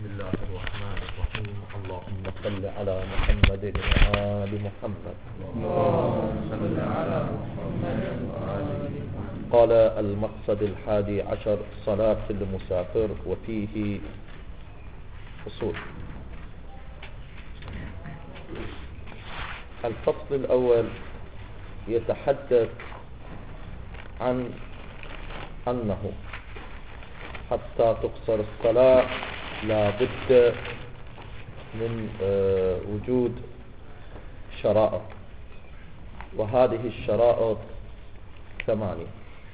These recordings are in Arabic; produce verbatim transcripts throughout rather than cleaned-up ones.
الله الرحمن الرحيم. اللهم صل على محمد وآل محمد. اللهم صل على محمد وآل محمد. قال المقصد الحادي عشر صلاة المسافر، وفيه فصول. الفصل الأول يتحدث عن أنه حتى تقصر الصلاة لا بد من وجود شرائط، وهذه الشرائط ثمانية.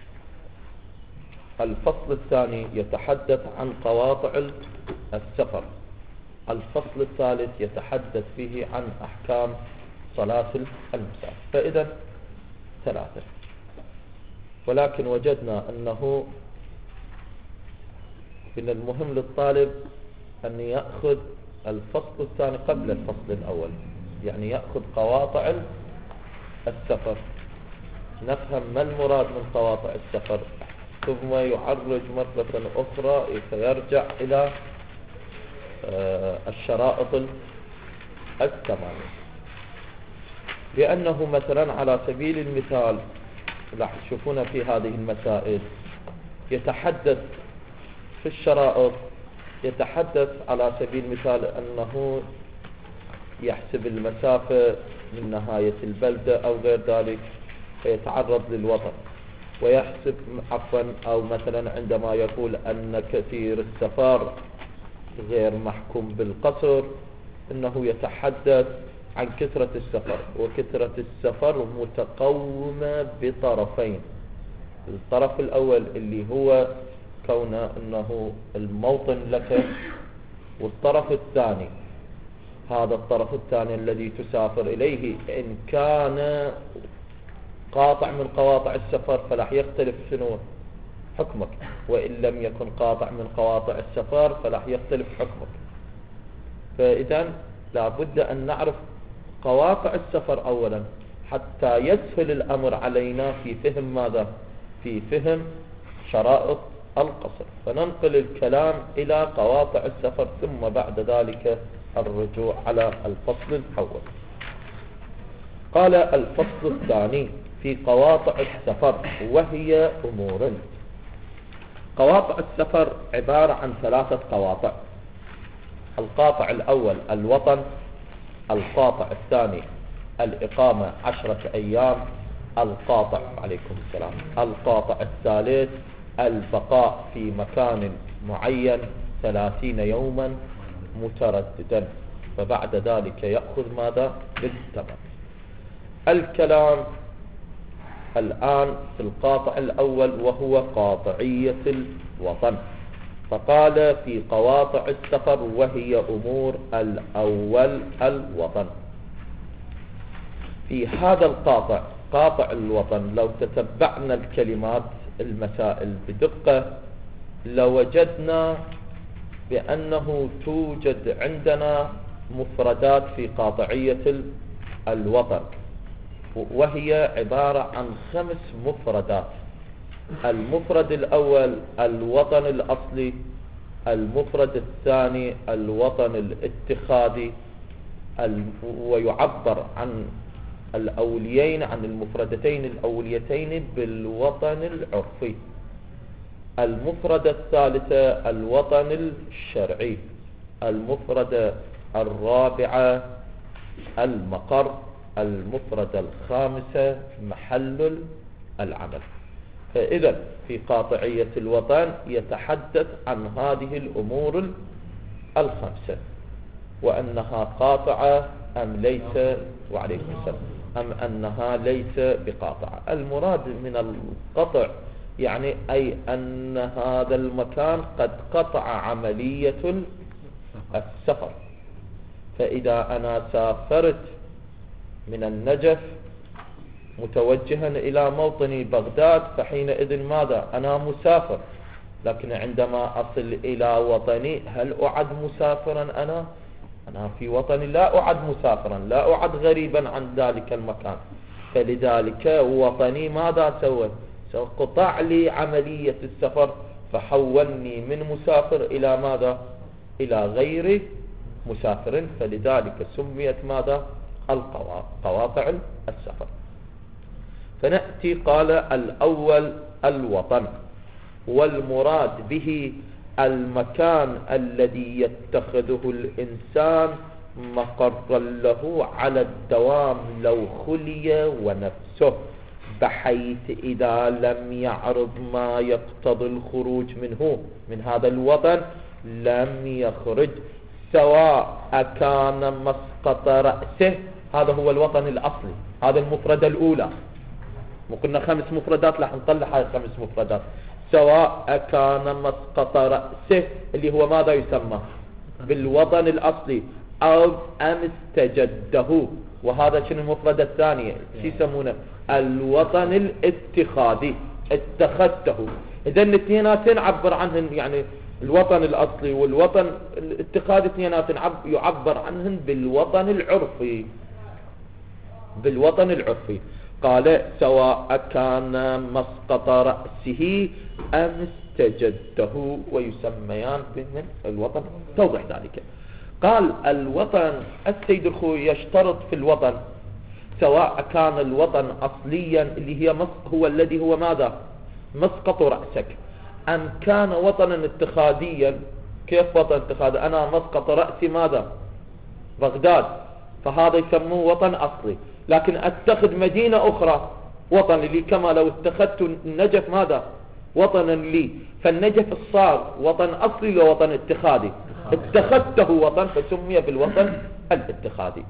الفصل الثاني يتحدث عن قواطع السفر. الفصل الثالث يتحدث فيه عن أحكام صلاة المسافر. فإذا ثلاثة، ولكن وجدنا أنه من المهم للطالب أن يأخذ الفصل الثاني قبل الفصل الأول، يعني يأخذ قواطع السفر، نفهم ما المراد من قواطع السفر، ثم يعرج مرة أخرى فيرجع إلى الشرائط الثمانية. لأنه مثلا على سبيل المثال راح تشوفون في هذه المسائل يتحدث في الشرائط، يتحدث على سبيل المثال أنه يحسب المسافة من نهاية البلدة أو غير ذلك فيتعرض للوطن، ويحسب عفوا أو مثلا عندما يقول أن كثير السفر غير محكوم بالقصر، إنه يتحدث عن كثرة السفر، وكثرة السفر متقومة بطرفين. الطرف الأول اللي هو كون أنه الموطن لك، والطرف الثاني هذا الطرف الثاني الذي تسافر إليه إن كان قاطع من قواطع السفر فلاح يختلف شنو حكمك، وإن لم يكن قاطع من قواطع السفر فلاح يختلف حكمك. فإذا لابد أن نعرف قواطع السفر أولا حتى يسهل الأمر علينا في فهم ماذا؟ في فهم شرائط القصر. فننقل الكلام إلى قواطع السفر، ثم بعد ذلك الرجوع على الفصل الأول. قال الفصل الثاني في قواطع السفر، وهي أمور. قواطع السفر عبارة عن ثلاثة قواطع. القاطع الأول الوطن، القاطع الثاني الإقامة عشرة أيام، القاطع عليكم السلام القاطع الثالث البقاء في مكان معين ثلاثين يوما مترددا، فبعد ذلك يأخذ ماذا؟ بالتمام. الكلام الآن في القاطع الأول وهو قاطعية الوطن. فقال في قواطع السفر وهي أمور. الأول الوطن. في هذا القاطع قاطع الوطن لو تتبعنا الكلمات المسائل بدقة لوجدنا بأنه توجد عندنا مفردات في قاطعية الوطن، وهي عبارة عن خمس مفردات. المفرد الأول الوطن الأصلي، المفرد الثاني الوطن الاتخاذي، ويعبر عن الأوليين عن المفردتين الأوليتين بالوطن العرفي. المفردة الثالثة الوطن الشرعي. المفردة الرابعة المقر. المفردة الخامسة محل العمل. فإذا في قاطعية الوطن يتحدث عن هذه الأمور الخمسة، وأنها قاطعة أم ليس، وعليكم السلام، أم أنها ليس بقاطعة. المراد من القطع يعني أي أن هذا المكان قد قطع عملية السفر. فإذا أنا سافرت من النجف متوجها إلى موطني بغداد فحينئذ ماذا؟ أنا مسافر. لكن عندما أصل إلى وطني هل أعد مسافرا؟ أنا أنا في وطني لا أعد مسافرا، لا أعد غريبا عن ذلك المكان. فلذلك وطني ماذا سوى؟ قطع لي عملية السفر، فحولني من مسافر إلى ماذا؟ إلى غير مسافر، فلذلك سميت ماذا؟ القواطع السفر. فنأتي قال الأول الوطن، والمراد به المكان الذي يتخذه الإنسان مقرا له على الدوام لو خلي ونفسه، بحيث إذا لم يعرض ما يقتضي الخروج منه من هذا الوطن لم يخرج، سواء كان مسقط رأسه. هذا هو الوطن الأصلي، هذا المفردة الأولى، وقلنا خمس مفردات، راح نطلع هاي خمس مفردات. سواء كان مسقط رأسه اللي هو ماذا يسمى بالوطن الأصلي، أو أم استجده، وهذا شنو المفردة الثانية شو يسمونه؟ الوطن الاتخاذي، اتخذته. إذا الاثنيناتين عبر عنهن، يعني الوطن الأصلي والوطن الاتخاذي اثنيناتين يعبر عنهن بالوطن العرفي، بالوطن العرفي. قال سواء كان مسقط رأسه أم استجده، ويسميان من الوطن. توضح ذلك. قال الوطن السيد الخوي يشترط في الوطن، سواء كان الوطن أصليا اللي هي هو الذي هو ماذا؟ مسقط رأسك، أم كان وطنا اتخاذيا. كيف وطن اتخاذي؟ أنا مسقط رأسي ماذا؟ بغداد، فهذا يسموه وطن أصلي. لكن اتخذ مدينة أخرى وطن لي، كما لو اتخذت النجف ماذا؟ وطنا لي. فالنجف صار وطن أصلي ووطن اتخاذي، اتخذته وطن فسمي بالوطن الاتخاذي.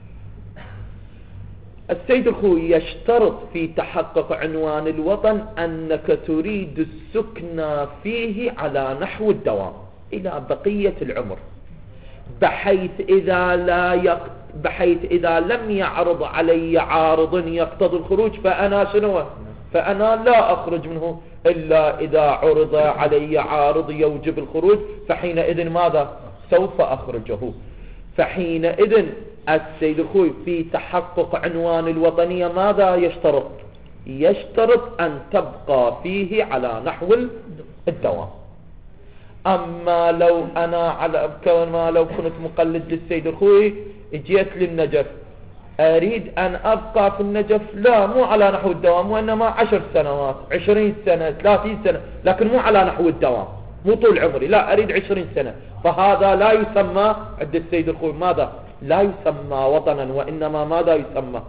السيد الخوي يشترط في تحقق عنوان الوطن أنك تريد السكن فيه على نحو الدوام إلى بقية العمر، بحيث إذا لا يق... بحيث إذا لم يعرض علي عارض يقتضي الخروج فأنا شنو؟ فأنا لا أخرج منه إلا إذا عرض علي عارض يوجب الخروج، فحينئذ ماذا؟ سوف أخرجه. فحينئذ السيد الخوي في تحقق عنوان الوطنية ماذا يشترط؟ يشترط أن تبقى فيه على نحو الدوام. أما لو أنا على كما لو كنت مقلد للسيد الخوي جيت للنجف أريد أن أبقى في النجف، لا مو على نحو الدوام، وإنما عشر سنوات عشرين سنة ثلاثين سنة، لكن مو على نحو الدوام، مو طول عمري، لا أريد عشرين سنة، فهذا لا يسمى عند السيد الخوي ماذا؟ لا يسمى وطنا، وإنما ماذا يسمى؟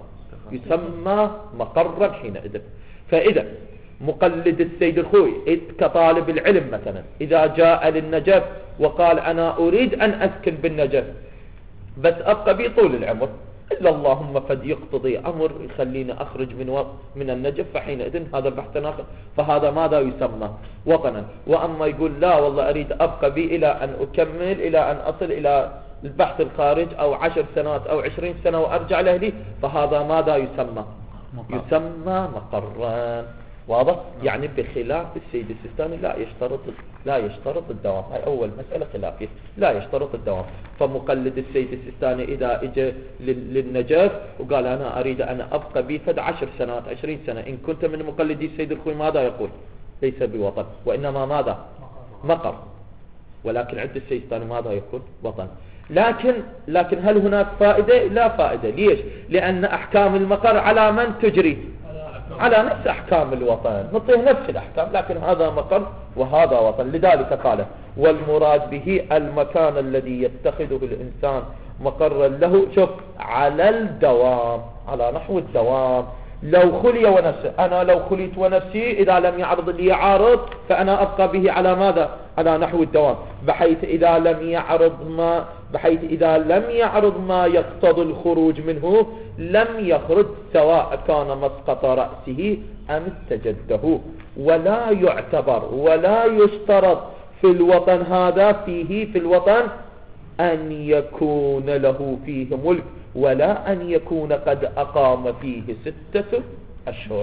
يسمى مقرا حينئذ. فإذا مقلد السيد الخوي كطالب العلم مثلا إذا جاء للنجف وقال أنا أريد أن أسكن بالنجف بس أبقى بي طول العمر، إلا اللهم قد يقتضي أمر يخليني أخرج من وط... من النجف، فحينئذ هذا بحث آخر، فهذا ماذا يسمى؟ وطنا. وأما يقول لا والله أريد أبقى بي إلى أن أكمل، إلى أن أصل إلى البحث الخارج أو عشر سنوات أو عشرين سنة وأرجع لأهلي، فهذا ماذا يسمى؟ مقر. يسمى مقرا. واضح؟ يعني بخلاف السيد السيستاني لا يشترط لا يشترط الدوام. هاي أول مسألة خلافية، لا يشترط الدوام. فمقلد السيد السيستاني إذا إجى للنجف وقال أنا أريد أن أبقى بي فد عشر سنوات عشرين سنة، إن كنت من مقلدي السيد الخوي ماذا يقول؟ ليس بوطن، وإنما ماذا؟ مقر. ولكن عند السيستاني ماذا يقول؟ وطن. لكن لكن هل هناك فائدة؟ لا فائدة. ليش؟ لأن أحكام المقر على من تجري؟ على نفس أحكام الوطن، نعطيه نفس الأحكام، لكن هذا مقر وهذا وطن. لذلك قال والمراد به المكان الذي يتخذه الإنسان مقرا له، شوف، على الدوام، على نحو الدوام. لو خلي ونفسه، أنا لو خليت ونفسي إذا لم يعرض لي عارض فأنا أبقى به على ماذا؟ على نحو الدوام، بحيث إذا لم يعرض ما بحيث إذا لم يعرض ما يقتضي الخروج منه لم يخرج، سواء كان مسقط رأسه أم استجده. ولا يعتبر ولا يشترط في الوطن هذا فيه في الوطن أن يكون له فيه ملك، ولا أن يكون قد أقام فيه ستة أشهر.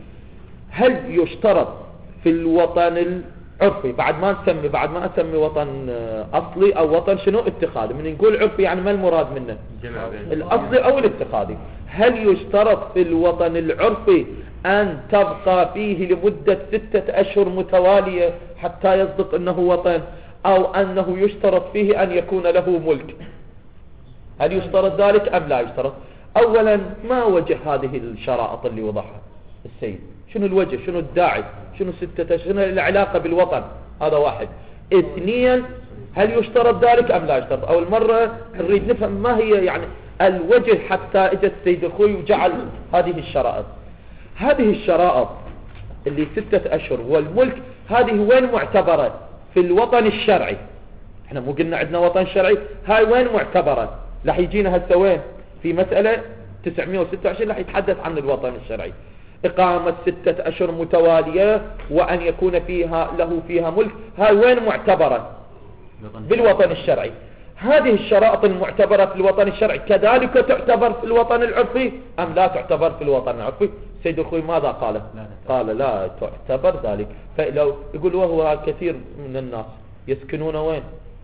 هل يشترط في الوطن العرفي، بعد ما نسمي بعد ما أسمي وطن أصلي أو وطن شنو اتخاذي، من نقول عرفي يعني ما المراد منه؟ الأصلي أو الاتخاذي. هل يشترط في الوطن العرفي أن تبقى فيه لمدة ستة أشهر متوالية حتى يصدق أنه وطن، أو أنه يشترط فيه أن يكون له ملك. هل يشترط ذلك أم لا يشترط؟ أولا ما وجه هذه الشرائط اللي وضعها السيد؟ شنو الوجه؟ شنو الداعي؟ شنو ستة شنو العلاقة بالوطن؟ هذا واحد. اثنين هل يشترط ذلك أم لا يشترط؟ أول مرة نريد نفهم ما هي يعني الوجه حتى اجى السيد الخوي وجعل هذه الشرائط. هذه الشرائط اللي ستة أشهر والملك هذه وين معتبرة؟ في الوطن الشرعي. احنا مو قلنا عندنا وطن شرعي؟ هاي وين معتبرة؟ راح يجينا هسه وين؟ في مسألة تسعمائة وستة وعشرين راح يتحدث عن الوطن الشرعي. إقامة ستة أشهر متوالية وأن يكون فيها له فيها ملك، هاي وين معتبرة؟ بالوطن الشرعي. هذه الشرائط المعتبرة في الوطن الشرعي كذلك تعتبر في الوطن العرفي أم لا تعتبر في الوطن العرفي؟ سيد الخوي ماذا قال؟ قال لا تعتبر ذلك. فلو يقول وهو كثير من الناس يسكنون وين؟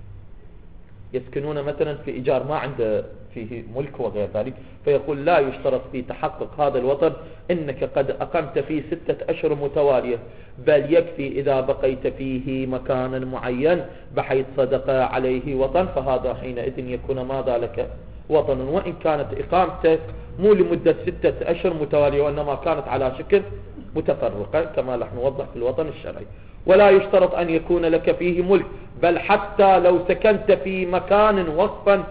يسكنون مثلا في إيجار ما عنده فيه ملك وغير ذلك، فيقول لا يشترط في تحقق هذا الوطن إنك قد أقمت فيه ستة أشهر متوالية، بل يكفي إذا بقيت فيه مكانا معين بحيث صدق عليه وطن، فهذا حينئذ يكون ماذا لك وطن، وإن كانت إقامتك مو لمدة ستة أشهر متوالية وإنما كانت على شكل متفرقة كما نحن نوضح في الوطن الشرعي. ولا يشترط أن يكون لك فيه ملك، بل حتى لو سكنت في مكان وقفا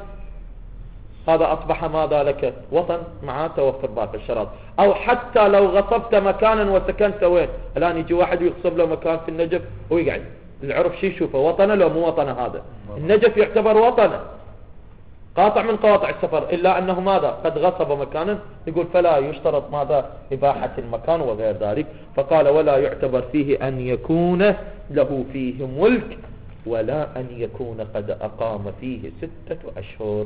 هذا أصبح ماذا لك وطن مع توفر باقي الشرائط. أو حتى لو غصبت مكانا وسكنت وين؟ الآن يجي واحد ويغصب له مكان في النجف ويقعد، العرف شي يشوفه وطنه لو مو وطنه؟ هذا النجف يعتبر وطنه قاطع من قواطع السفر، إلا أنه ماذا قد غصب مكانا، يقول فلا يشترط ماذا إباحة المكان وغير ذلك. فقال ولا يعتبر فيه أن يكون له فيه ملك ولا أن يكون قد أقام فيه ستة أشهر.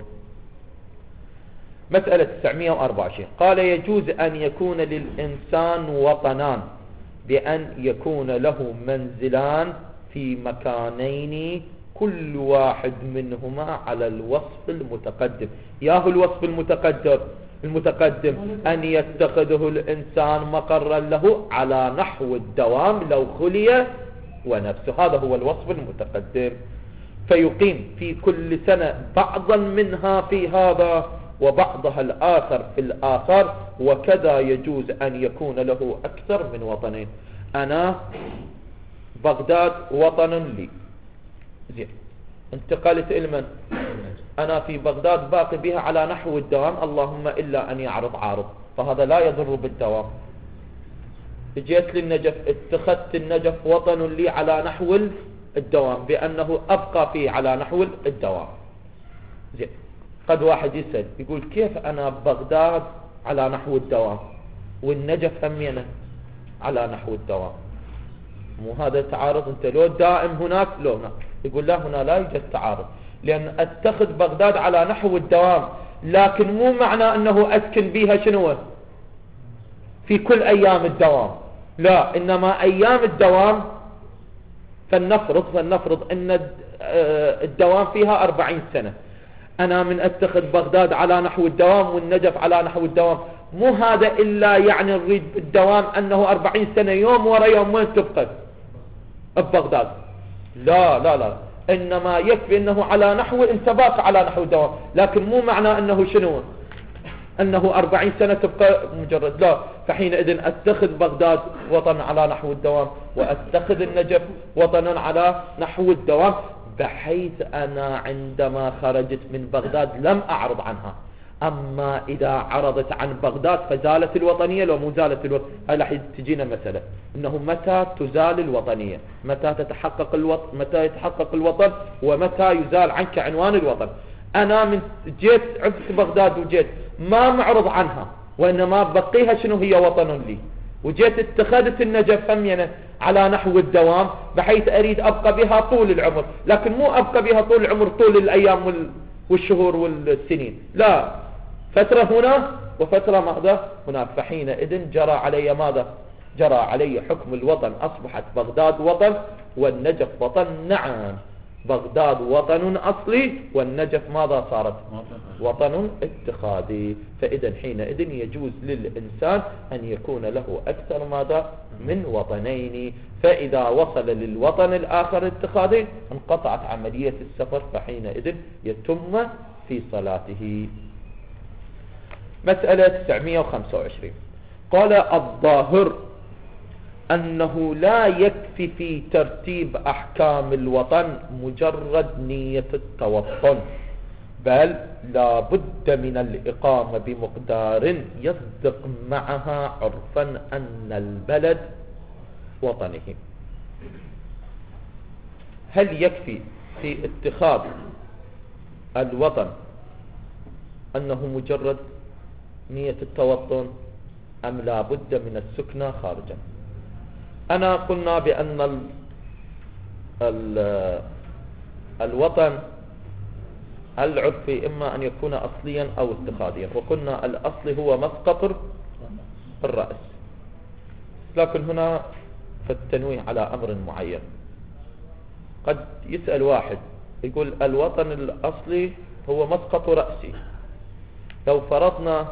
مسألة تسعمائة وأربعة وعشرين قال يجوز أن يكون للإنسان وطنان بأن يكون له منزلان في مكانين كل واحد منهما على الوصف المتقدم. ياهو الوصف المتقدم المتقدم أن يتخذه الإنسان مقرا له على نحو الدوام لو خلي ونفسه، هذا هو الوصف المتقدم. فيقيم في كل سنة بعضا منها في هذا وبعضها الآخر في الآخر، وكذا يجوز أن يكون له أكثر من وطنين. أنا بغداد وطن لي، زين، انتقلت إلمن؟ أنا في بغداد باقي بها على نحو الدوام، اللهم إلا أن يعرض عارض، فهذا لا يضر بالدوام. جيت للنجف، اتخذت النجف وطن لي على نحو الدوام بأنه أبقى فيه على نحو الدوام. زين، قد واحد يسأل يقول كيف أنا بغداد على نحو الدوام والنجف همينة على نحو الدوام؟ مو هذا تعارض؟ انت لو دائم هناك لو هناك. يقول لا، هنا لا يوجد تعارض، لأن اتخذ بغداد على نحو الدوام لكن مو معنى أنه أسكن بها شنو في كل أيام الدوام، لا، إنما أيام الدوام فلنفرض فلنفرض أن الدوام فيها أربعين سنة. أنا من أتخذ بغداد على نحو الدوام والنجف على نحو الدوام، مو هذا إلا يعني نريد الدوام أنه أربعين سنة يوم ورا يوم وين تبقى ببغداد، لا لا لا، إنما يكفي أنه على نحو انتباك على نحو الدوام، لكن مو معنى أنه شنو أنه أربعين سنة تبقى مجرد، لا. فحينئذ أتخذ بغداد وطن على نحو الدوام وأتخذ النجف وطنا على نحو الدوام، بحيث أنا عندما خرجت من بغداد لم أعرض عنها. أما إذا عرضت عن بغداد فزالت الوطنية لو مو زالت الوطنية. هاي راح تجينا مسألة إنه متى تزال الوطنية، متى تتحقق الوطن، متى يتحقق الوطن، ومتى يزال عنك عنوان الوطن. أنا من جيت عدت بغداد وجيت ما معرض عنها وإنما بقيها شنو هي وطن لي، وجيت اتخذت النجف همينة على نحو الدوام بحيث أريد أبقى بها طول العمر، لكن مو أبقى بها طول العمر طول الأيام والشهور والسنين، لا، فترة هنا وفترة ماذا هناك. فحينئذ جرى علي ماذا؟ جرى علي حكم الوطن، أصبحت بغداد وطن والنجف وطن. نعم، بغداد وطن أصلي والنجف ماذا صارت وطن اتخاذي. فإذا حينئذ يجوز للإنسان أن يكون له أكثر ماذا من وطنين. فإذا وصل للوطن الآخر الاتخاذي انقطعت عملية السفر، فحينئذ يتم في صلاته. مسألة تسعمائة وخمسة وعشرين قال الظاهر أنه لا يكفي في ترتيب أحكام الوطن مجرد نية التوطن، بل لا بد من الإقامة بمقدار يصدق معها عرفا أن البلد وطنه. هل يكفي في اتخاذ الوطن أنه مجرد نية التوطن أم لا بد من السكنة خارجا؟ أنا قلنا بأن ال ال الوطن العرفي إما أن يكون أصليا أو اتخاذيا، وقلنا الأصل هو مسقط الرأس، لكن هنا فالتنويه على أمر معين. قد يسأل واحد يقول الوطن الأصلي هو مسقط رأسي، لو فرضنا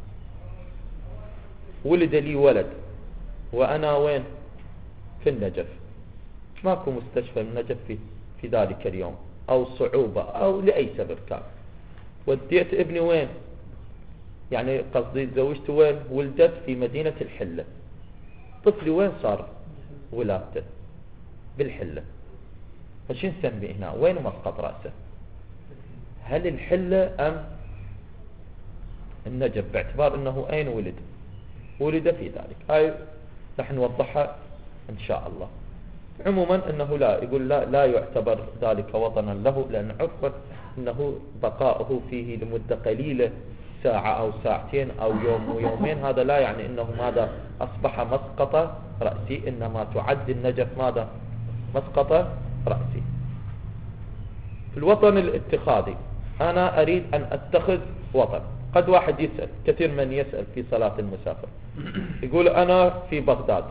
ولد لي ولد وأنا وين في النجف، ماكو مستشفى النجف في, في ذلك اليوم أو صعوبة أو لأي سبب كان، وديت ابني وين، يعني قصدي زوجته وين، ولدت في مدينة الحلة، طفلي وين صار ولادته بالحلة، فشو نسمي هنا وين مسقط رأسه؟ هل الحلة أم النجف، باعتبار أنه أين ولد ولد في ذلك. هاي رح نوضحها إن شاء الله. عموما أنه لا يقول لا, لا يعتبر ذلك وطنا له، لأن عرفا أنه بقاؤه فيه لمدة قليلة ساعة أو ساعتين أو يوم ويومين، هذا لا يعني أنه ماذا أصبح مسقط رأسي، إنما تعد النجف ماذا مسقط رأسي. في الوطن الاتخاذي أنا أريد أن أتخذ وطن. قد واحد يسأل، كثير من يسأل في صلاة المسافر، يقول أنا في بغداد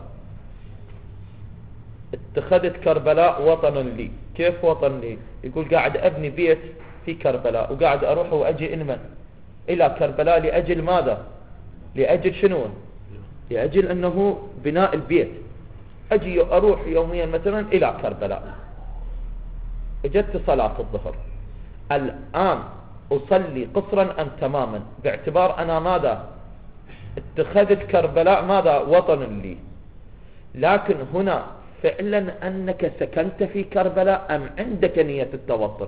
اتخذت كربلاء وطنا لي. كيف وطن لي؟ يقول قاعد أبني بيت في كربلاء وقاعد أروح وأجي إلمن إلى كربلاء لأجل ماذا؟ لأجل شنو؟ لأجل أنه بناء البيت، أجي أروح يوميا مثلا إلى كربلاء. اجت صلاة الظهر، الآن أصلي قصرا أم تماما، باعتبار أنا ماذا اتخذت كربلاء ماذا وطن لي، لكن هنا فعلا أنك سكنت في كربلاء أم عندك نية التوطن؟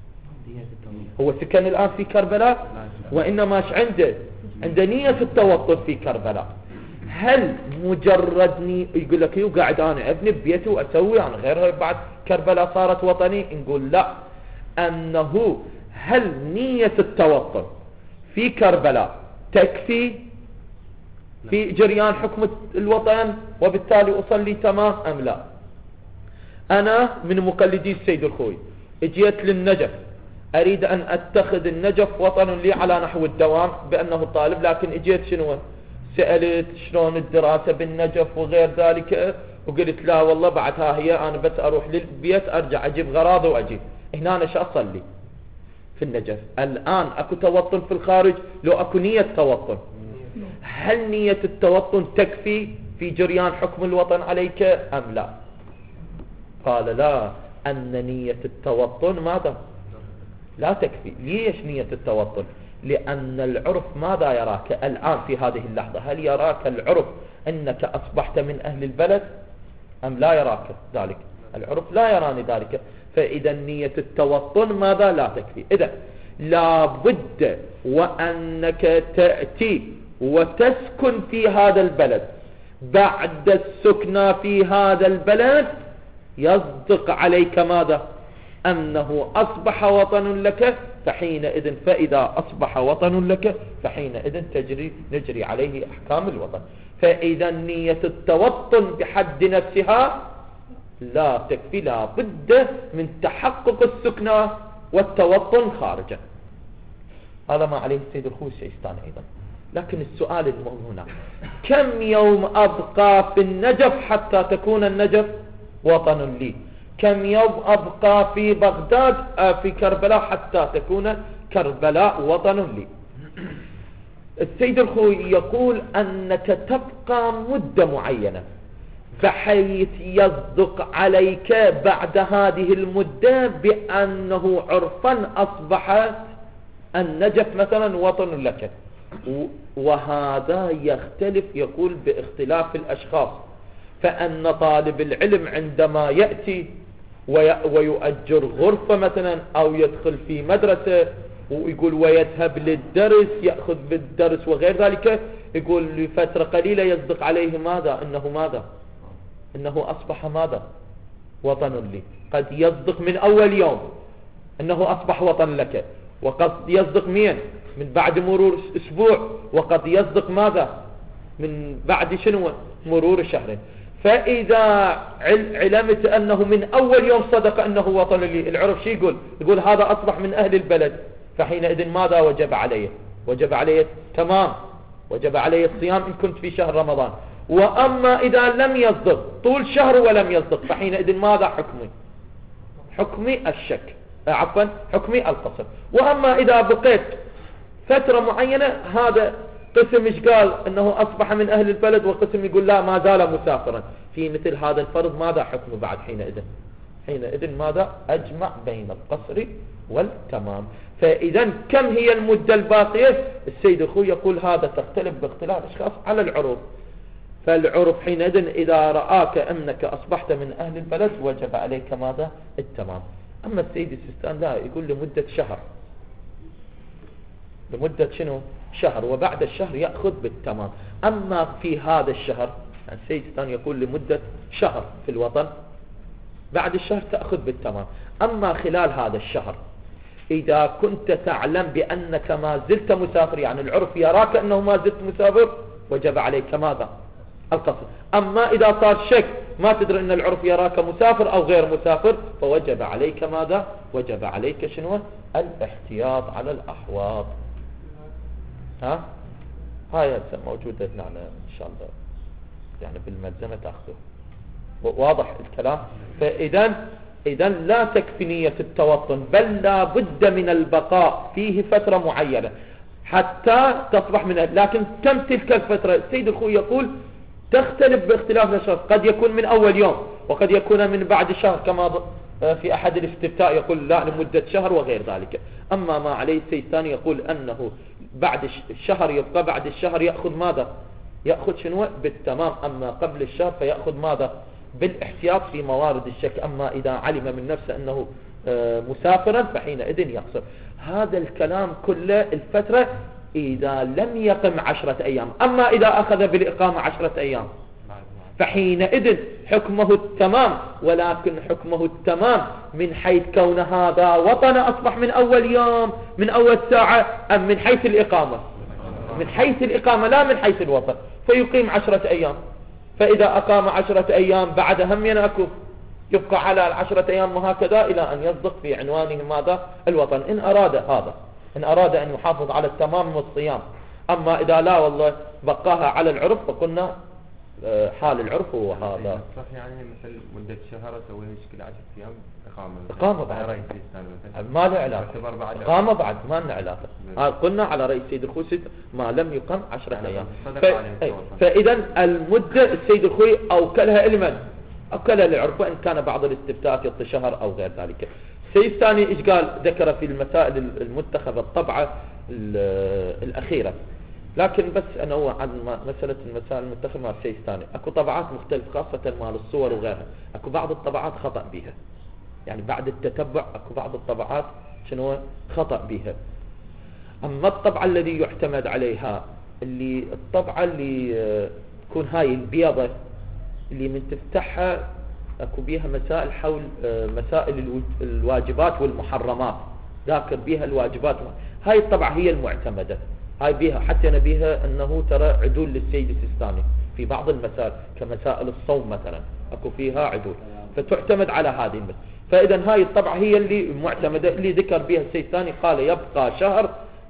هو سكن الآن في كربلاء وإنما ايش عنده؟ عنده نية التوطن في كربلاء. هل مجردني يقول لك يو قاعد أنا أبني ببيتي وأسوي أنا غيرها بعد كربلاء صارت وطني؟ نقول لا، أنه هل نية التوطن في كربلاء تكفي في جريان حكم الوطن وبالتالي أصلي تمام أم لا؟ أنا من مقلدي السيد الخوي اجيت للنجف، أريد أن أتخذ النجف وطن لي على نحو الدوام بأنه طالب، لكن اجيت شنو سألت شلون الدراسة بالنجف وغير ذلك، وقلت لا والله بعد ها هي أنا بس أروح للبيت أرجع أجيب غراض وأجي هنا أنا شو أصلي في النجف. الآن أكو توطن في الخارج، لو أكو نية توطن، هل نية التوطن تكفي في جريان حكم الوطن عليك أم لا؟ قال لا، أن نية التوطن ماذا لا تكفي. ليش نية التوطن؟ لأن العرف ماذا يراك الآن في هذه اللحظة؟ هل يراك العرف أنك أصبحت من أهل البلد أم لا يراك ذلك؟ العرف لا يراني ذلك، فإذا نية التوطن ماذا لا تكفي. إذا لا بد وأنك تأتي وتسكن في هذا البلد، بعد السكنى في هذا البلد يصدق عليك ماذا؟ أنه أصبح وطن لك، فحينئذ فإذا أصبح وطن لك فحينئذ تجري نجري عليه أحكام الوطن. فإذا نية التوطن بحد نفسها لا تكفي، لا بد من تحقق السكنى والتوطن خارجا. هذا ما عليه السيد الخوي السيستاني أيضا. لكن السؤال المهم هنا، كم يوم أبقى في النجف حتى تكون النجف وطن لي؟ كم يوم أبقى في بغداد في كربلاء حتى تكون كربلاء وطن لي. السيد الخوي يقول أنك تبقى مدة معينة بحيث يصدق عليك بعد هذه المدة بأنه عرفا أصبحت النجف مثلا وطن لك. وهذا يختلف، يقول باختلاف الأشخاص، فأن طالب العلم عندما يأتي ويؤجر غرفة مثلا أو يدخل في مدرسة ويقول ويذهب للدرس يأخذ بالدرس وغير ذلك، يقول لفترة قليلة يصدق عليه ماذا؟ إنه ماذا؟ إنه أصبح ماذا؟ وطن لي. قد يصدق من أول يوم إنه أصبح وطن لك، وقد يصدق مين؟ من بعد مرور أسبوع، وقد يصدق ماذا؟ من بعد شنو؟ مرور شهرين. فإذا علمت أنه من أول يوم صدق أنه وطن لي، العرف شي يقول؟ يقول هذا أصبح من أهل البلد، فحينئذ ماذا وجب عليه؟ وجب عليه تمام، وجب عليه الصيام إن كنت في شهر رمضان. وأما إذا لم يصدق طول شهر ولم يصدق، فحينئذ ماذا حكمي؟ حكمي الشك، عفوا حكمي القصر. وأما إذا بقيت فترة معينة، هذا قسم مش قال أنه أصبح من أهل البلد، وقسم يقول لا ما زال مسافرا. في مثل هذا الفرض ماذا حكمه بعد حينئذ؟ حينئذ ماذا؟ أجمع بين القصر والتمام. فإذا كم هي المدة الباقية؟ السيد أخوي يقول هذا تختلف باختلاف الأشخاص على العروض. فالعرف حينئذ إذا رآك أنك أصبحت من أهل البلد وجب عليك ماذا؟ التمام. أما السيد السيستان لا، يقول لمدة شهر، لمدة شنو؟ شهر، وبعد الشهر يأخذ بالتمام. أما في هذا الشهر السيد السيستان يقول لمدة شهر في الوطن، بعد الشهر تأخذ بالتمام. أما خلال هذا الشهر إذا كنت تعلم بأنك ما زلت مسافر، يعني العرف يراك أنه ما زلت مسافر، وجب عليك ماذا؟ القصر. أما إذا صار شك ما تدري أن العرف يراك مسافر أو غير مسافر، فوجب عليك ماذا؟ وجب عليك شنو؟ الاحتياط على الأحواض. ها هاي موجودة هنا إن شاء الله، يعني بالملزمة تأخذه. واضح الكلام؟ فإذا إذا لا تكفي نية التوطن، بل لا بد من البقاء فيه فترة معينة حتى تصبح من. لكن كم تلك الفترة؟ السيد الخوي يقول تختلف باختلاف الأشخاص، قد يكون من أول يوم، وقد يكون من بعد شهر، كما في أحد الاستفتاء يقول لا لمدة شهر وغير ذلك. أما ما عليه السيد الثاني يقول أنه بعد الشهر يبقى بعد الشهر يأخذ ماذا؟ يأخذ شنو؟ بالتمام. أما قبل الشهر فيأخذ ماذا؟ بالاحتياط في موارد الشك. أما إذا علم من نفسه أنه مسافرا فحينئذ يقصر. هذا الكلام كله الفترة إذا لم يقم عشرة أيام. أما إذا أخذ بالإقامة عشرة أيام فحينئذ حكمه التمام، ولكن حكمه التمام من حيث كون هذا وطن أصبح من أول يوم، من أول ساعة، أم من حيث الإقامة؟ من حيث الإقامة لا من حيث الوطن. فيقيم عشرة أيام، فإذا أقام عشرة أيام بعد هم ينأكف يبقى على العشرة أيام وهكذا إلى أن يصدق في عنوانه ماذا؟ الوطن، إن أراد هذا، إن أراد أن يحافظ على التمام والصيام. أما إذا لا والله بقاها على العرف، فقلنا حال العرف هو هذا. صح، يعني مثل مدة شهر أسوي مشكلة عشرة أيام إقامة. إقامة بعد ما له علاقة. إقامة بعد ما له علاقة. قلنا على رأي السيد الخوي ما لم يقم عشرة أيام. فإذا المدة السيد الخوي أوكلها لمن؟ أوكلها للعرف، وإن كان بعض الاستفتاءات يعطي شهر أو غير ذلك. السيد الثاني إيش قال؟ ذكر في المسائل المتخذة الطبعة الأخيرة، لكن بس أنوع عن مسألة المسائل المتخذة مع السيد الثاني. أكو طبعات مختلفة خاصة مال الصور وغيرها. أكو بعض الطبعات خطأ بها، يعني بعد التتبع أكو بعض الطبعات شنو خطأ بها. أما الطبعة الذي يعتمد عليها اللي الطبعة اللي تكون هاي البيضة اللي من تفتحها أكو بيها مسائل حول مسائل الواجبات والمحرمات، ذاكر بيها الواجبات. هاي الطبعة هي المعتمدة، هاي بيها حتى أنا بيها أنه ترى عدول للسيد السيستاني في بعض المسائل كمسائل الصوم مثلا أكو فيها عدول، فتعتمد على هذه المسائل. فإذا هاي الطبعة هي اللي معتمدة اللي ذكر بها السيد الثاني، قال يبقى شهر،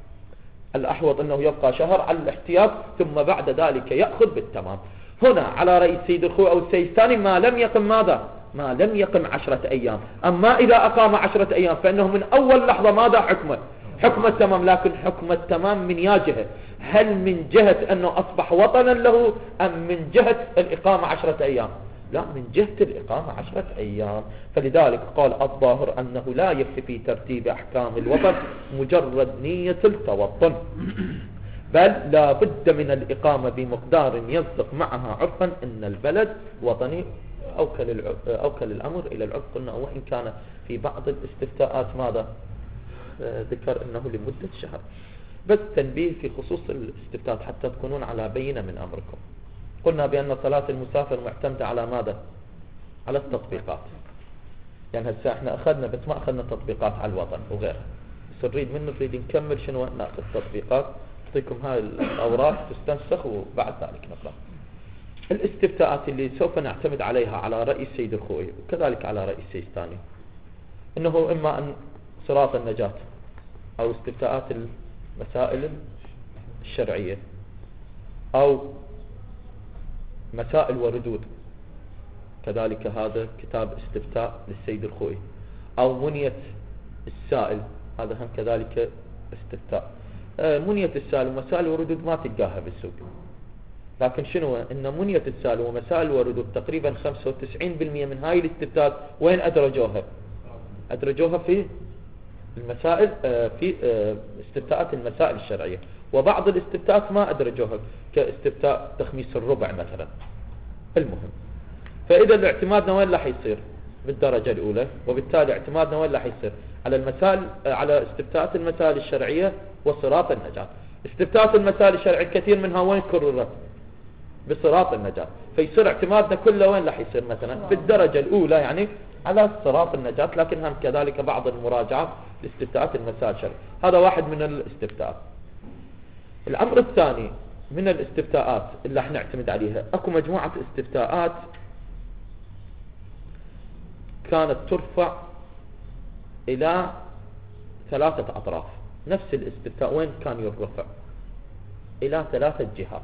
الأحوط أنه يبقى شهر على الاحتياط، ثم بعد ذلك يأخذ بالتمام. هنا على رأي السيد الخوي أو السيد الثاني ما لم يقم ماذا؟ ما لم يقم عشرة أيام. أما إذا أقام عشرة أيام فإنه من أول لحظة ماذا حكمه؟ حكم التمام. لكن حكم التمام من يا جهة؟ هل من جهة أنه أصبح وطنا له أم من جهة الإقامة عشرة أيام؟ لا، من جهة الإقامة عشرة أيام. فلذلك قال الظاهر أنه لا يكفي في ترتيب أحكام الوطن مجرد نية التوطن، بل لا بد من الإقامة بمقدار يصدق معها عرفا أن البلد وطني. أوكل, أوكل الأمر إلى العرف. قلنا وإن كان في بعض الاستفتاءات ماذا ذكر أنه لمدة شهر. بس تنبيه في خصوص الاستفتاءات حتى تكونون على بينة من أمركم. قلنا بأن صلاة المسافر معتمدة على ماذا؟ على التطبيقات. يعني هسه احنا أخذنا بس ما أخذنا تطبيقات على الوطن وغيرها. بس نريد من نريد نكمل شنو نأخذ تطبيقات. أعطيكم هاي الأوراق تستنسخ وبعد ذلك نقرأ الاستفتاءات اللي سوف نعتمد عليها على رأي السيد الخوئي وكذلك على رأي السيد الثاني، إنه إما أن صراط النجاة أو استفتاءات المسائل الشرعية أو مسائل وردود، كذلك هذا كتاب استفتاء للسيد الخوئي، أو منية السائل، هذا هم كذلك استفتاء. آه منية السائل ومسائل وردود ما تلقاها بالسوق، لكن شنو إن منية السائل ومسائل وردود تقريبا خمسة وتسعين بالمئة من هاي الاستفتاءات وين أدرجوها؟ أدرجوها في المسائل آه في آه استفتاءات المسائل الشرعية، وبعض الاستفتاءات ما أدرجوها كاستفتاء تخميس الربع مثلا. المهم، فإذا الاعتمادنا وين راح يصير؟ بالدرجة الأولى، وبالتالي اعتمادنا وين راح يصير؟ على المسائل على استفتاءات المسائل الشرعية وصراط النجاة. استفتاءات المسائل الشرعية كثير منها وين كررت؟ بصراط النجاة. فيصير اعتمادنا كله وين راح يصير؟ مثلا بالدرجة الأولى يعني على صراط النجاة، لكن هم كذلك بعض المراجعات لاستفتاءات المسائل الشرعية. هذا واحد من الاستفتاءات. الأمر الثاني من الاستفتاءات اللي راح نعتمد عليها، اكو مجموعة استفتاءات كانت ترفع إلى ثلاثة أطراف. نفس الاستفتاء وين كان يرفع؟ إلى ثلاثة جهات،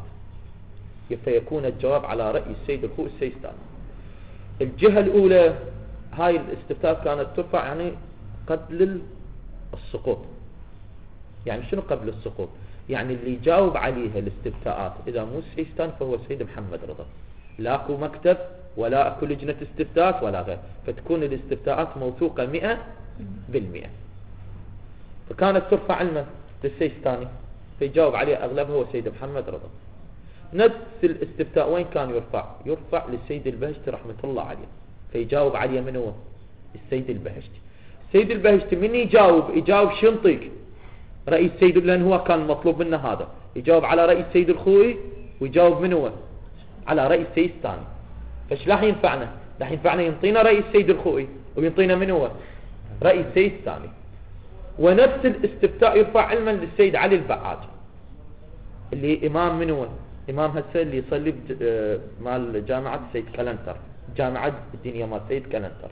فيكون الجواب على رأي السيد الخوئي السيستاني. الجهة الأولى هاي الاستفتاء كانت ترفع يعني قبل السقوط. يعني شنو قبل السقوط؟ يعني اللي يجاوب عليها الاستفتاءات إذا مو السيستاني فهو السيد محمد رضا، لا أكو مكتب ولا أكو لجنة استفتاءات ولا غير، فتكون الاستفتاءات موثوقة مئة بالمئة. فكانت ترفع علما للسيستاني فيجاوب عليها أغلبها هو السيد محمد رضا. نفس الاستفتاء وين كان يرفع؟ يرفع للسيد البهشتي رحمة الله عليه، فيجاوب عليه من هو؟ السيد البهشتي. السيد البهشتي من يجاوب يجاوب شنطيك رئيس السيد، لأن هو كان مطلوب منه هذا يجاوب على رئيس السيد الخوئي ويجاوب من هو؟ على رئيس السيد الثاني. فايش راح ينفعنا؟ راح ينفعنا ينطينا رئيس السيد الخوئي وينطينا من هو؟ رئيس السيد الثاني. ونفس الاستفتاء يرفع علما للسيد علي البعاج اللي إمام من هو؟ إمام هسه اللي يصلي مال جامعة سيد كلنتر، جامعة الدنيا مال سيد كلنتر.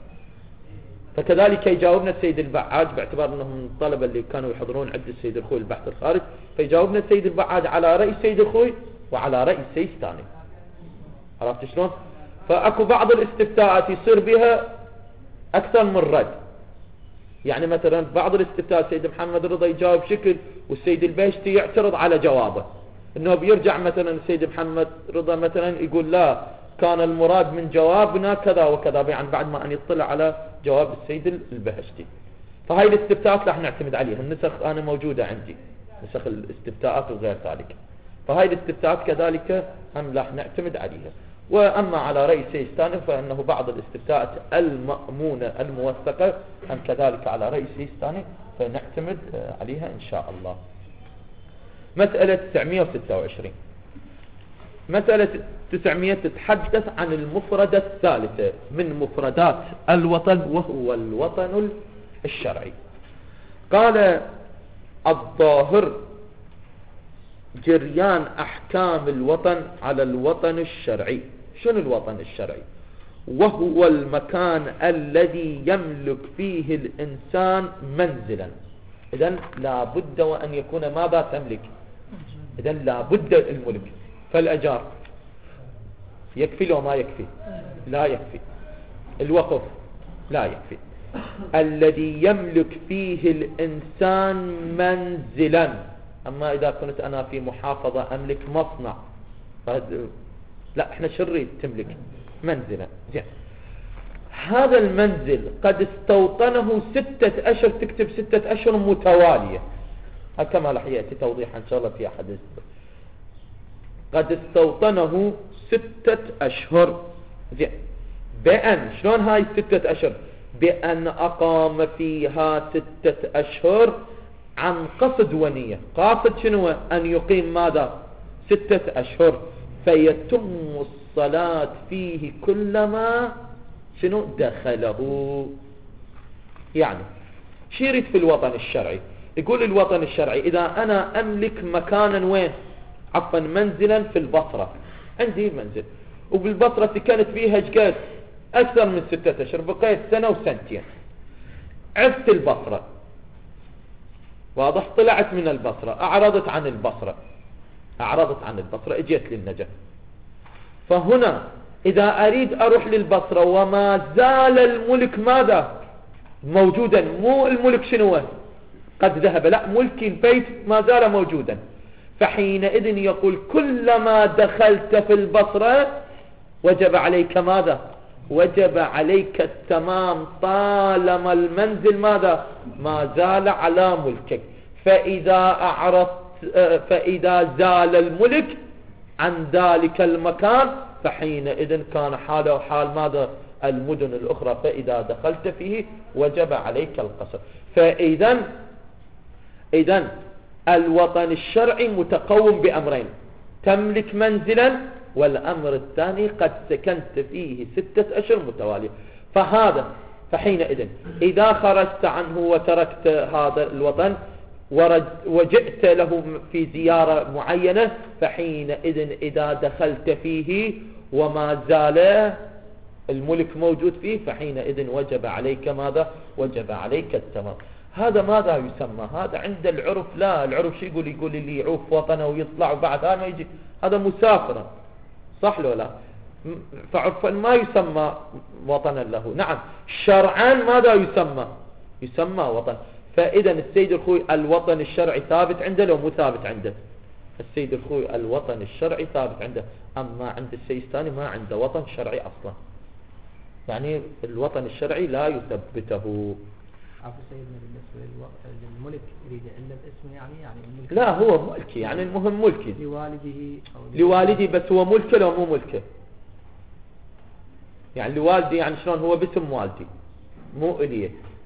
فكذلك يجاوبنا السيد البعاج باعتبار أنهم من الطلبة اللي كانوا يحضرون عند السيد الخوئي البحث الخارج، فيجاوبنا السيد البعاج على رأي السيد الخوئي وعلى رأي السيد الثاني. عرفت شلون؟ فأكو بعض الاستفتاءات يصير بها أكثر من رد. يعني مثلا بعض الاستفتاءات السيد محمد رضا يجاوب شكل والسيد البهشتي يعترض على جوابه، انه بيرجع مثلا السيد محمد رضا مثلا يقول لا كان المراد من جوابنا كذا وكذا، يعني بعد ما ان يطلع على جواب السيد البهشتي. فهاي الاستفتاءات راح نعتمد عليها. النسخ انا موجودة عندي، نسخ الاستفتاءات وغير ذلك. فهاي الاستفتاءات كذلك هم راح نعتمد عليها. وأما على رأي السيستاني فإنه بعض الاستفتاءات المأمونة الموثقة هم كذلك على رأي السيستاني فنعتمد عليها إن شاء الله. مسألة تسعمئة وستة وعشرين. مسألة تسعمئة تتحدث عن المفردة الثالثة من مفردات الوطن وهو الوطن الشرعي. قال الظاهر جريان أحكام الوطن على الوطن الشرعي. شنو الوطن الشرعي؟ وهو المكان الذي يملك فيه الإنسان منزلا. إذن لا بد وأن يكون ماذا تملك؟ إذن لا بد الملك. فالأجار يكفي لو ما يكفي؟ لا يكفي. الوقف لا يكفي. الذي يملك فيه الإنسان منزلا. أما إذا كنت أنا في محافظة أملك مصنع، لا احنا شو نريد؟ تملك منزلا. زين، هذا المنزل قد استوطنه ستة أشهر، تكتب ستة أشهر متوالية، كما رح يأتي توضيحا إن شاء الله في أحد السبب. قد استوطنه ستة أشهر. زين، بأن شلون هاي ستة أشهر؟ بأن أقام فيها ستة أشهر عن قصد ونية. قاصد شنو؟ أن يقيم ماذا؟ ستة أشهر، فيتم الصلاة فيه كلما شنو دخله. يعني شو يريد في الوطن الشرعي؟ يقول الوطن الشرعي إذا أنا أملك مكانا وين؟ عفوا منزلا في البصرة، عندي منزل وبالبصرة كانت فيها جقد أكثر من ستة أشهر، بقيت سنة وسنتين، عفت البصرة، واضح؟ طلعت من البصرة، أعرضت عن البصرة، أعرضت عن البصرة، اجيت للنجف. فهنا إذا أريد أروح للبصرة وما زال الملك ماذا؟ موجودا، مو الملك شنو قد ذهب، لا، ملك البيت ما زال موجودا. فحينئذ يقول كلما دخلت في البصرة وجب عليك ماذا؟ وجب عليك التمام طالما المنزل ماذا؟ ما زال على ملكك. فإذا أعرضت فإذا زال الملك عن ذلك المكان فحينئذ كان حاله حال ماذا؟ المدن الأخرى. فإذا دخلت فيه وجب عليك القصر. فإذا إذن الوطن الشرعي متقوم بأمرين: تملك منزلا، والأمر الثاني قد سكنت فيه ستة أشهر متوالية. فهذا فحينئذ إذا خرجت عنه وتركت هذا الوطن وجئت له في زيارة معينة، فحينئذ إذا دخلت فيه وما زال الملك موجود فيه فحينئذ وجب عليك ماذا؟ وجب عليك التمام. هذا ماذا يسمى؟ هذا عند العرف لا، العرف شو يقول؟ يقول اللي يعوف وطنه ويطلع وبعد هذا ما يجي، هذا مسافرا، صح لو لا؟ فعرفا ما يسمى وطنا له. نعم، شرعا ماذا يسمى؟ يسمى وطن. فإذا السيد الخوي الوطن الشرعي ثابت عنده لو مو ثابت عنده؟ السيد الخوي الوطن الشرعي ثابت عنده، أما عند السيد الثاني ما عنده وطن شرعي أصلا، يعني الوطن الشرعي لا يثبته. عفوا سيدنا، بالنسبة للملك يريد إلا باسمه، يعني يعني الملك لا هو ملكي، يعني المهم ملكي لوالده أو لوالدي، بس هو ملكه لو مو ملكه؟ يعني لوالدي يعني شلون؟ هو باسم والدي مو إليه،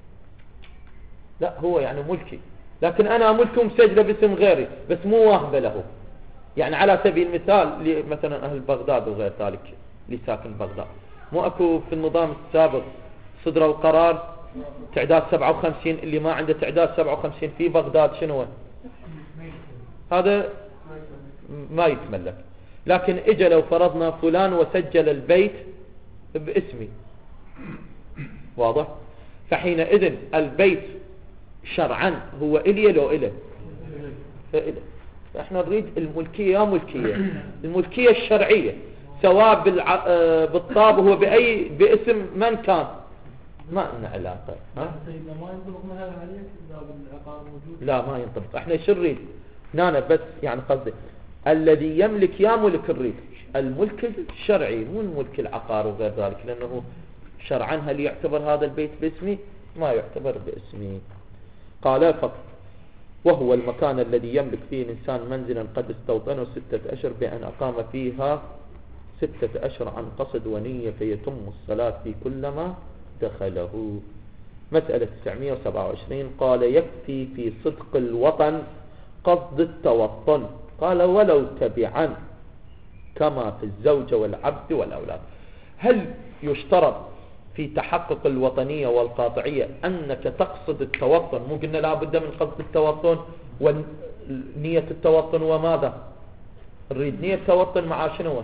لا هو يعني ملكي، لكن أنا ملكه مسجله باسم غيري بس مو واهبه له. يعني على سبيل المثال مثلا أهل بغداد وغير ذلك اللي ساكن بغداد، مو أكو في النظام السابق صدروا قرار تعداد سبعة وخمسين، اللي ما عنده تعداد سبعة وخمسين في بغداد شنو هذا؟ ما يتملك. لكن اجى لو فرضنا فلان وسجل البيت باسمي، واضح؟ فحينئذ البيت شرعا هو إلي لو إله؟ فإله. فإحنا نريد الملكية ملكية، الملكية الشرعية، سواء بالع... بالطاب هو بأي باسم من كان، ما لنا علاقة. ها؟ سيدنا ما ينطبق مثلا عليك إذا بالعقار موجود؟ لا ما ينطبق. احنا شو نريد؟ نانا بس يعني قصدي الذي يملك يا ملك الريد الملك الشرعي، مو الملك العقار وغير ذلك، لأنه شرعا هل يعتبر هذا البيت باسمي؟ ما يعتبر باسمي. قال فقط وهو المكان الذي يملك فيه الإنسان منزلا قد استوطنه ستة أشهر بأن أقام فيها ستة أشهر عن قصد ونية فيتم الصلاة في كلما دخله. مسألة تسعمائة وسبعة وعشرين. قال يكفي في صدق الوطن قصد التوطن. قال ولو تبعا كما في الزوجة والعبد والأولاد. هل يشترط في تحقق الوطنية والقاطعية أنك تقصد التوطن؟ مو قلنا لا بد من قصد التوطن ونية التوطن وماذا؟ نريد نية التوطن مع شنو؟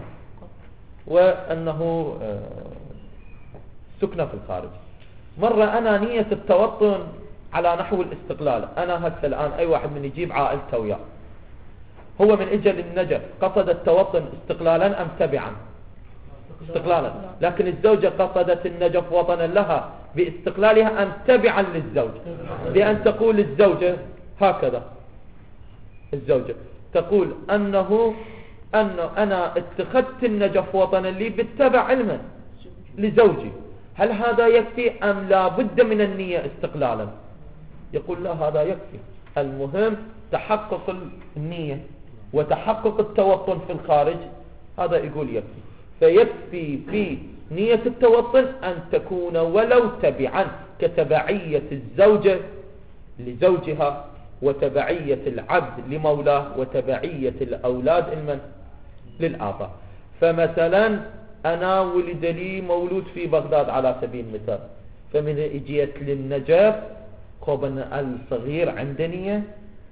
وأنه سكنة في الخارج. مرة أنا نية التوطن على نحو الاستقلال، أنا هسه الآن أي واحد من يجيب عائلته وياه، هو من إجل النجف قصد التوطن استقلالا أم تبعا؟ استقلالا، لكن الزوجة قصدت النجف وطنا لها باستقلالها أم تبعا للزوج، بأن تقول الزوجة هكذا، الزوجة تقول أنه أنه أنا اتخذت النجف وطنا لي بالتبع علما لزوجي، هل هذا يكفي أم لا بد من النية استقلالا؟ يقول لا، هذا يكفي، المهم تحقق النية وتحقق التوطن في الخارج، هذا يقول يكفي. فيكفي في نية التوطن أن تكون ولو تبعا كتبعية الزوجة لزوجها، وتبعية العبد لمولاه، وتبعية الأولاد المن للآباء. فمثلا أنا ولد لي مولود في بغداد على سبيل المثال، فمن اجيت للنجف قبل الصغير عنده نية،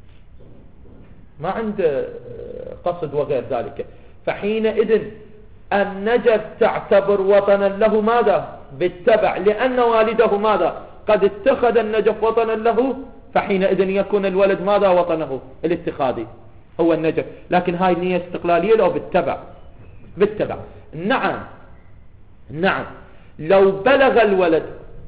ما عنده قصد وغير ذلك، فحينئذ النجف تعتبر وطنا له ماذا؟ بالتبع، لأن والده ماذا؟ قد اتخذ النجف وطنا له، فحينئذ يكون الولد ماذا؟ وطنه الاتخاذي هو النجف، لكن هاي النية استقلالية لو بالتبع بالتبع. نعم نعم لو بلغ الولد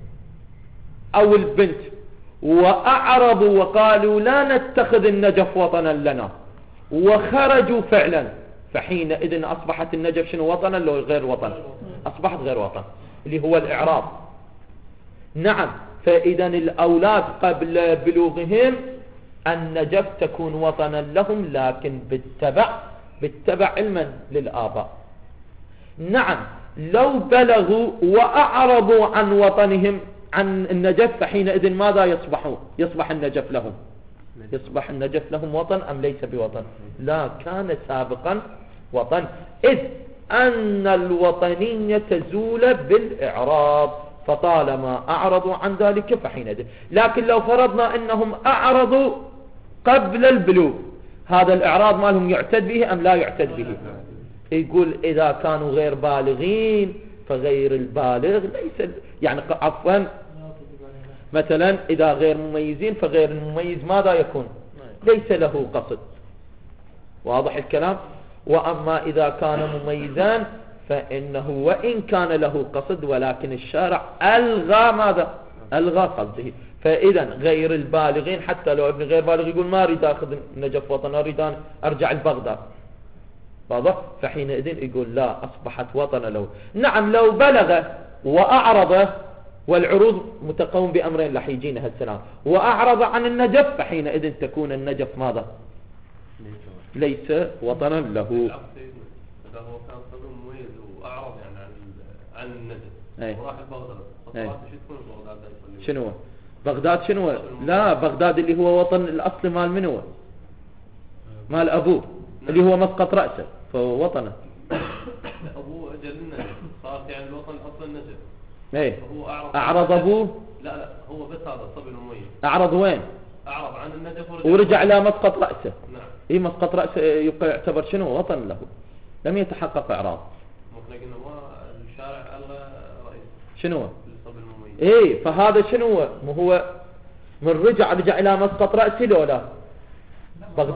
أو البنت وأعرضوا وقالوا لا نتخذ النجف وطنا لنا وخرجوا فعلا، فحينئذ أصبحت النجف شنو؟ وطنا لو غير وطن؟ أصبحت غير وطن، اللي هو الإعراض. نعم، فإذا الأولاد قبل بلوغهم النجف تكون وطنا لهم، لكن بالتبع بالتبع علما للآباء. نعم، لو بلغوا وأعرضوا عن وطنهم عن النجف، فحينئذ ماذا يصبحون؟ يصبح النجف لهم يصبح النجف لهم وطن أم ليس بوطن؟ لا، كان سابقا وطن، إذ أن الوطنية تزول بالإعراض، فطالما أعرضوا عن ذلك فحينئذ. لكن لو فرضنا أنهم أعرضوا قبل البلوغ، هذا الإعراض مالهم يعتد به أم لا يعتد به؟ يقول إذا كانوا غير بالغين فغير البالغ ليس، يعني عفوا مثلا إذا غير مميزين فغير المميز ماذا يكون؟ ليس له قصد، واضح الكلام؟ وأما إذا كان مميزان فإنه وإن كان له قصد ولكن الشارع ألغى ماذا؟ ألغى قصده. فإذا غير البالغين حتى لو ابن غير بالغ يقول ما أريد أخذ النجف وطن، أريد أن أرجع لبغداد، واضح؟ فحينئذ يقول لا، أصبحت وطن له. نعم، لو بلغ وأعرض، والعروض متقوم بأمرين لح يجينا هالسلام، وأعرض عن النجف فحينئذ تكون النجف ماذا؟ ليس وطنا له. إذا هو كان صبي مميز وأعرض يعني عن عن النجف أي. وراح لبغداد، أي. فصلاته شو تكون بغداد؟ شنو بغداد؟ شنو؟ لا، بغداد اللي هو وطن الأصل مال منو؟ مال أبوه، اللي هو مسقط رأسه، فهو وطنه. أبوه أجل النجف، صار يعني الوطن أصل النجف. ايه، أعرض, أعرض أبوه. لا لا، هو بس هذا الصبي المميز. أعرض وين؟ أعرض عن النجف ورجع, ورجع إلى مسقط رأسه. نعم. إيه، مسقط رأسه يبقى يعتبر شنو؟ وطن له، لم يتحقق إعراض. ممكن إنه ما الشارع ألغى رئيس شنو؟ الصبي المميز. إيه، فهذا شنو؟ ما هو من رجع رجع إلى مسقط رأسه لو لا؟ بغ...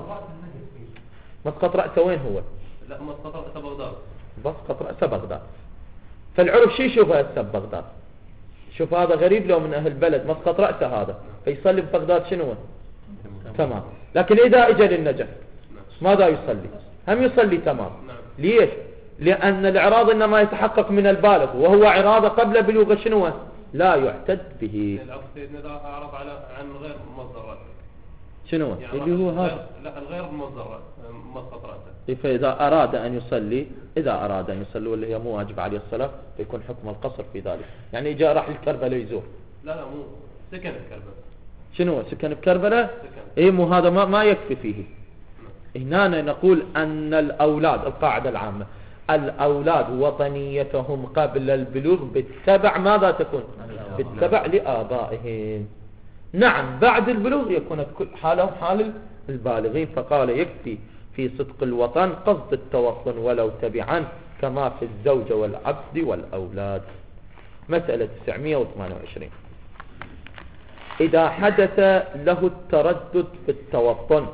مسقط رأسه وين هو؟ لا، مسقط رأسه بغداد. مسقط رأسه بغداد. فالعرف شي يشوفه هسه ببغداد؟ شوف هذا غريب لو من أهل البلد، مسقط رأسه هذا، فيصلي ببغداد شنو؟ تمام. لكن إذا اجى للنجف ماذا يصلي؟ هم يصلي تمام. ليش؟ لأن الإعراض إنما يتحقق من البالغ، وهو إعراض قبل بلوغ شنو؟ لا يعتد به. العكس سيدنا إذا أعرض على عن غير مصدر شنو؟ يعني اللي هو هذا. لا، الغير مصدر مسقط رأسه. فإذا أراد أن يصلي إذا أراد أن يصلي واللي هي مو واجب عليه الصلاة فيكون حكم القصر في ذلك. يعني جاء راح الكربلاء يزور. لا لا، مو سكن الكربلاء. شنو سكن بكربلاء؟ إيه، مو هذا ما, ما يكفي فيه. هنا نقول أن الأولاد، القاعدة العامة، الأولاد وطنيتهم قبل البلوغ بالتبع ماذا تكون؟ بالتبع لآبائهم. نعم، بعد البلوغ يكون كل حالهم حال البالغين. فقال يكفي في صدق الوطن قصد التوطن ولو تبعا كما في الزوجة والعبد والأولاد. مسألة تسعمائة وثمانية وعشرين. إذا حدث له التردد في التوطن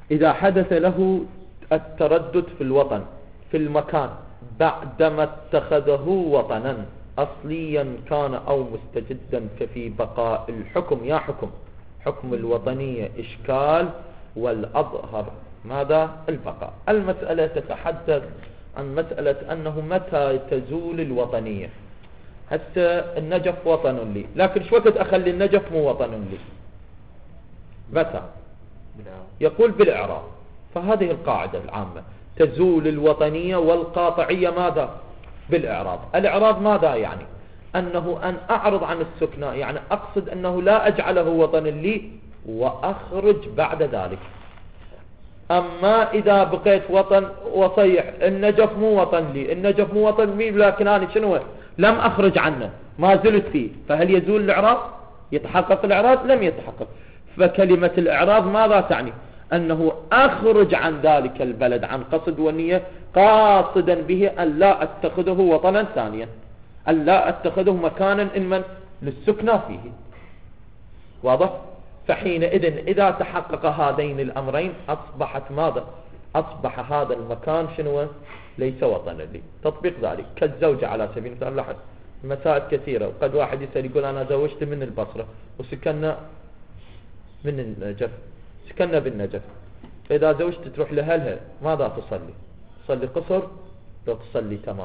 إذا حدث له التردد في الوطن في المكان بعدما اتخذه وطنا أصليا كان أو مستجدا، ففي بقاء الحكم يا حكم حكم الوطنية إشكال، والأظهر ماذا؟ البقاء. المسألة تتحدث عن مسألة أنه متى تزول الوطنية. حتى النجف وطن لي، لكن شو وقت أخلي النجف مو وطن لي؟ متى؟ يقول بالإعراب. فهذه القاعدة العامة، تزول الوطنية والقاطعية ماذا؟ بالإعراب. الإعراب ماذا يعني؟ أنه أن أعرض عن السكنى، يعني أقصد أنه لا أجعله وطن لي وأخرج بعد ذلك. أما إذا بقيت وطن وصيح النجف مو وطن لي، النجف مو وطن لي، لكن أنا شنو لم أخرج عنه ما زلت فيه، فهل يزول الإعراب؟ يتحقق الإعراب؟ لم يتحقق. فكلمة الإعراب ماذا تعني؟ أنه أخرج عن ذلك البلد عن قصد ونية، قاصدا به أن لا أتخذه وطنا ثانيا، أن لا أتخذه مكانا إنما للسكنى فيه. واضح؟ فحينئذ إذا تحقق هذين الأمرين أصبحت ماذا؟ أصبح هذا المكان شنو؟ ليس وطنا لي. تطبيق ذلك كالزوجة على سبيل المثال. لاحظ مسائل كثيرة، وقد واحد يسأل يقول أنا زوجت من البصرة وسكننا من النجف، سكننا بالنجف، فإذا زوجت تروح لأهلها ماذا تصلي؟ تصلي قصر لو تصلي تمام.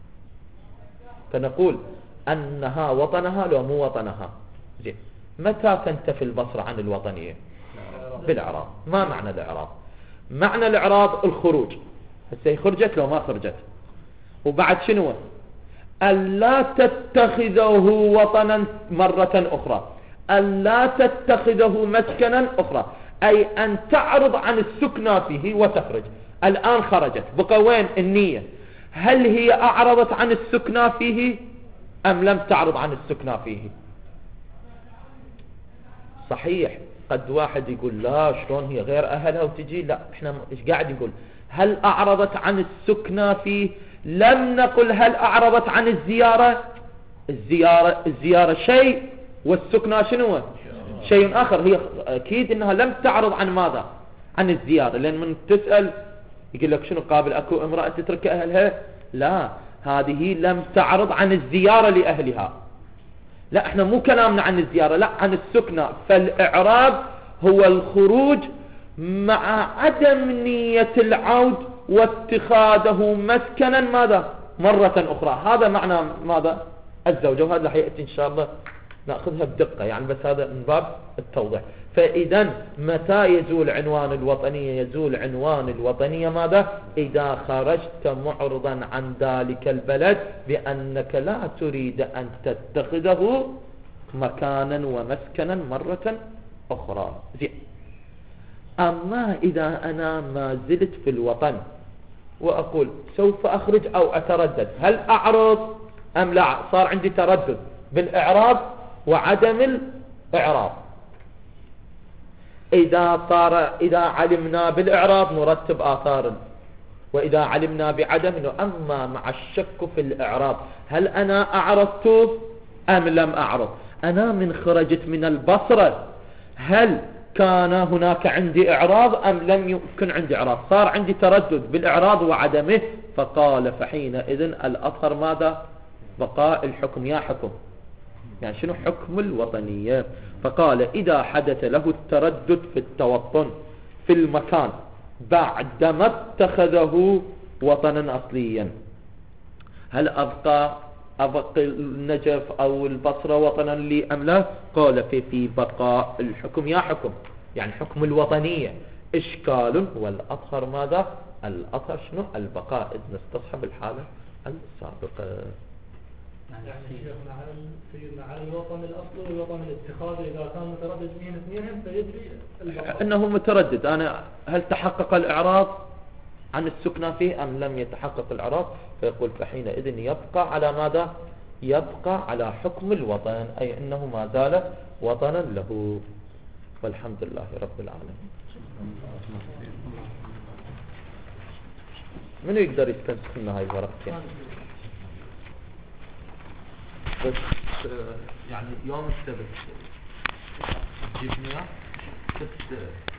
فنقول أنها وطنها لو مو وطنها. زين، متى تنتفي البصرة عن الوطنية؟ بالإعراب. ما معنى الإعراب؟ معنى الإعراب الخروج. هسه خرجت لو ما خرجت. وبعد شنو؟ ألا تتخذه وطنا مرة أخرى، ألا تتخذه مسكنا أخرى، أي أن تعرض عن السكنى فيه وتخرج. الآن خرجت، بقى وين النية؟ هل هي أعرضت عن السكنى فيه أم لم تعرض عن السكنى فيه؟ صحيح قد واحد يقول لا شلون هي غير أهلها وتجي، لا احنا ايش قاعد يقول؟ هل أعرضت عن السكنى فيه؟ لم نقل هل أعرضت عن الزيارة. الزيارة الزيارة شيء والسكنى شنو؟ شيء آخر. هي أكيد أنها لم تعرض عن ماذا؟ عن الزيارة. لأن من تسأل يقول لك شنو قابل أكو امرأة تترك أهلها؟ لا، هذه لم تعرض عن الزيارة لأهلها. لا، احنا مو كلامنا عن الزيارة، لا عن السكنى. فالإعراب هو الخروج مع عدم نية العود واتخاذه مسكنا ماذا؟ مرة أخرى. هذا معنى ماذا؟ الزوجة. وهذا رح يأتي إن شاء الله نأخذها بدقة، يعني بس هذا من باب التوضيح. فإذا متى يزول عنوان الوطنية؟ يزول عنوان الوطنية ماذا؟ إذا خرجت معرضا عن ذلك البلد بأنك لا تريد أن تتخذه مكانا ومسكنا مرة أخرى. زين. أما إذا أنا ما زلت في الوطن وأقول سوف أخرج أو أتردد، هل أعرض أم لا؟ صار عندي تردد بالإعراب وعدم الإعراب. إذا صار إذا علمنا بالإعراب نرتب آثار، وإذا علمنا بعدم. أما مع الشك في الإعراب، هل أنا أعرضت أم لم أعرض؟ أنا من خرجت من البصرة هل كان هناك عندي إعراض أم لم يكن عندي إعراض؟ صار عندي تردد بالإعراض وعدمه. فقال فحينئذ الأطهر ماذا؟ بقاء الحكم يا حكم، يعني شنو حكم الوطنية. فقال إذا حدث له التردد في التوطن في المكان بعدما اتخذه وطنا أصليا، هل أبقى أبقى النجف أو البصرة وطنا لي أم لا؟ قال في في بقاء الحكم يا حكم، يعني حكم الوطنية إشكال، والأطهر ماذا؟ الأطهر شنو؟ البقاء، إذ نستصحب الحالة السابقة. يعني شيخنا على سيدنا على الوطن الأصلي والوطن الاتخاذي إذا كان متردد بين اثنين فيجري البقاء. أنه متردد. أنا هل تحقق الإعراض عن السكنى فيه أم لم يتحقق الإعراض؟ فيقول فحينئذ يبقى على ماذا؟ يبقى على حكم الوطن، أي أنه ما زال وطنا له. والحمد لله رب العالمين. من يقدر يستنسخ لنا هاي الورقتين؟ بس يعني يوم السبت جبنا